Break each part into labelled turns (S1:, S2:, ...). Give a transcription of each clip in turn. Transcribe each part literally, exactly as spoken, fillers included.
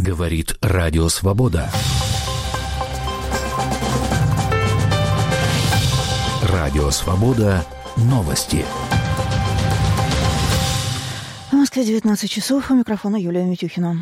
S1: Говорит Радио Свобода. Радио Свобода. Новости.
S2: В Москве девятнадцать часов. У микрофона Юлия Митюхина.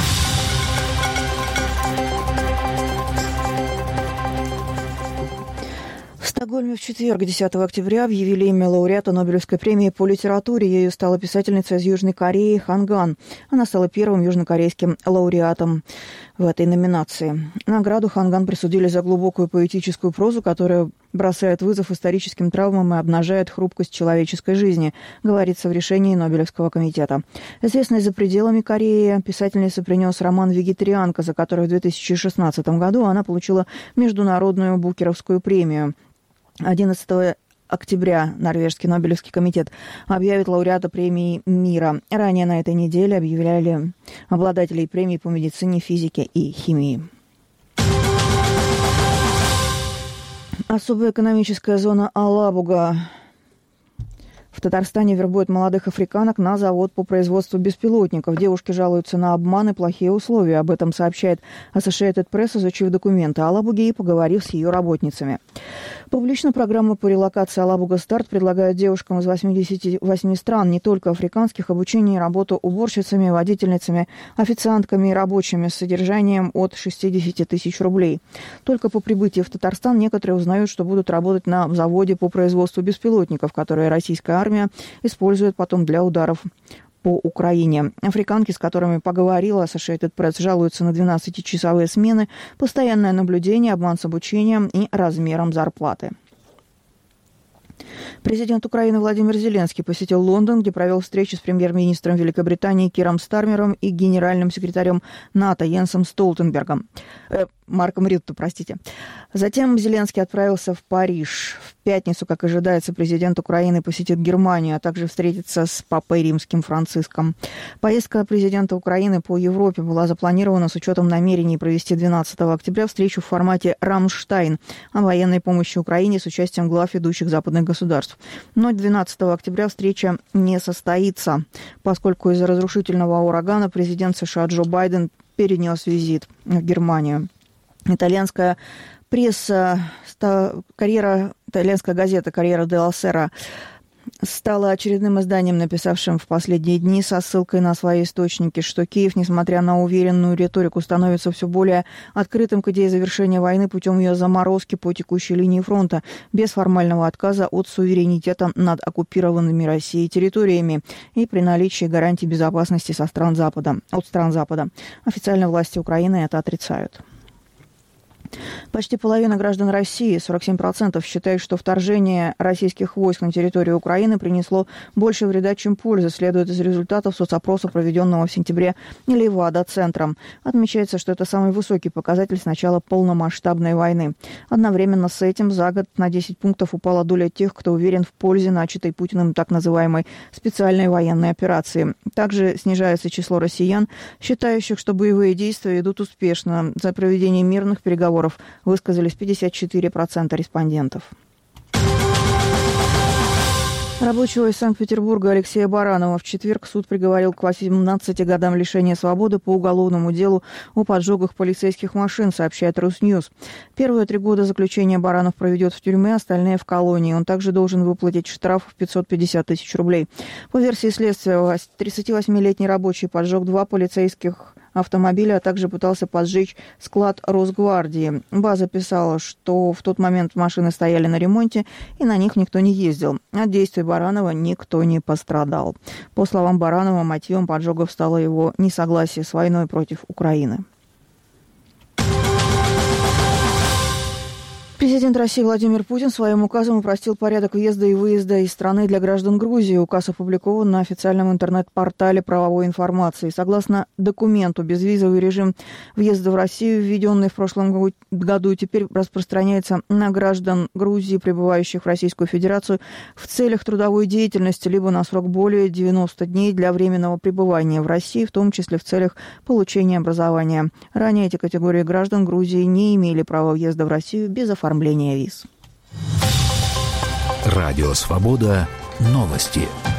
S2: В Стокгольме в четверг, десятого октября, объявили имя лауреата Нобелевской премии по литературе. Ею стала писательница из Южной Кореи Хан Ган. Она стала первым южнокорейским лауреатом в этой номинации. Награду Хан Ган присудили за глубокую поэтическую прозу, которая бросает вызов историческим травмам и обнажает хрупкость человеческой жизни, говорится в решении Нобелевского комитета. Известный за пределами Кореи, писательница принес роман «Вегетарианка», за который в две тысячи шестнадцатом году она получила Международную Букеровскую премию. одиннадцатого октября Норвежский Нобелевский комитет объявит лауреата премии мира. Ранее на этой неделе объявляли обладателей премий по медицине, физике и химии. Особая экономическая зона Алабуга в Татарстане вербует молодых африканок на завод по производству беспилотников. Девушки жалуются на обман и плохие условия. Об этом сообщает Associated Press, изучив документы Алабуги и поговорив с ее работницами. Публично программа по релокации Алабуга Старт предлагает девушкам из восьмидесяти восьми стран, не только африканских, обучение и работу уборщицами, водительницами, официантками и рабочими с содержанием от шестидесяти тысяч рублей. Только по прибытии в Татарстан некоторые узнают, что будут работать на заводе по производству беспилотников, которые российская армия использует потом для ударов по Украине. Африканки, с которыми поговорила Associated Press, жалуются на двенадцатичасовые смены, постоянное наблюдение, обман с обучением и размером зарплаты. Президент Украины Владимир Зеленский посетил Лондон, где провел встречу с премьер-министром Великобритании Киром Стармером и генеральным секретарем НАТО Йенсом Столтенбергом. Э, Марком Рютте, простите. Затем Зеленский отправился в Париж. В пятницу, как ожидается, президент Украины посетит Германию, а также встретится с папой римским Франциском. Поездка президента Украины по Европе была запланирована с учетом намерений провести двенадцатого октября встречу в формате «Рамштайн» о военной помощи Украине с участием глав ведущих западных государств. Но двенадцатого октября встреча не состоится, поскольку из-за разрушительного урагана президент США Джо Байден перенес визит в Германию. Итальянская пресса, карьера, итальянская газета «Корьера делла Сера» стала очередным изданием, написавшим в последние дни со ссылкой на свои источники, что Киев, несмотря на уверенную риторику, становится все более открытым к идее завершения войны путем ее заморозки по текущей линии фронта, без формального отказа от суверенитета над оккупированными Россией территориями и при наличии гарантий безопасности со стран Запада, от стран Запада. Официально власти Украины это отрицают. Почти половина граждан России, сорок семь процентов, считают, что вторжение российских войск на территорию Украины принесло больше вреда, чем пользы, следует из результатов соцопроса, проведенного в сентябре Левада-центром. Отмечается, что это самый высокий показатель с начала полномасштабной войны. Одновременно с этим за год на десять пунктов упала доля тех, кто уверен в пользе начатой Путиным так называемой специальной военной операции. Также снижается число россиян, считающих, что боевые действия идут успешно. За проведение мирных переговоров высказались пятьдесят четыре процента респондентов. Рабочего из Санкт-Петербурга Алексея Баранова в четверг суд приговорил к восемнадцати годам лишения свободы по уголовному делу о поджогах полицейских машин, сообщает Русньюз. Первые три года заключения Баранов проведет в тюрьме, остальные в колонии. Он также должен выплатить штраф в пятьсот пятьдесят тысяч рублей. По версии следствия, тридцативосьмилетний рабочий поджег два полицейских автомобиля, а также пытался поджечь склад Росгвардии. База писала, что в тот момент машины стояли на ремонте, и на них никто не ездил. От действий Баранова никто не пострадал. По словам Баранова, мотивом поджогов стало его несогласие с войной против Украины. Президент России Владимир Путин своим указом упростил порядок въезда и выезда из страны для граждан Грузии. Указ опубликован на официальном интернет-портале правовой информации. Согласно документу, безвизовый режим въезда в Россию, введенный в прошлом году, теперь распространяется на граждан Грузии, пребывающих в Российскую Федерацию в целях трудовой деятельности, либо на срок более девяноста дней для временного пребывания в России, в том числе в целях получения образования. Ранее эти категории граждан Грузии не имели права въезда в Россию без оформления оформления виз.
S1: Радио Свобода. Новости.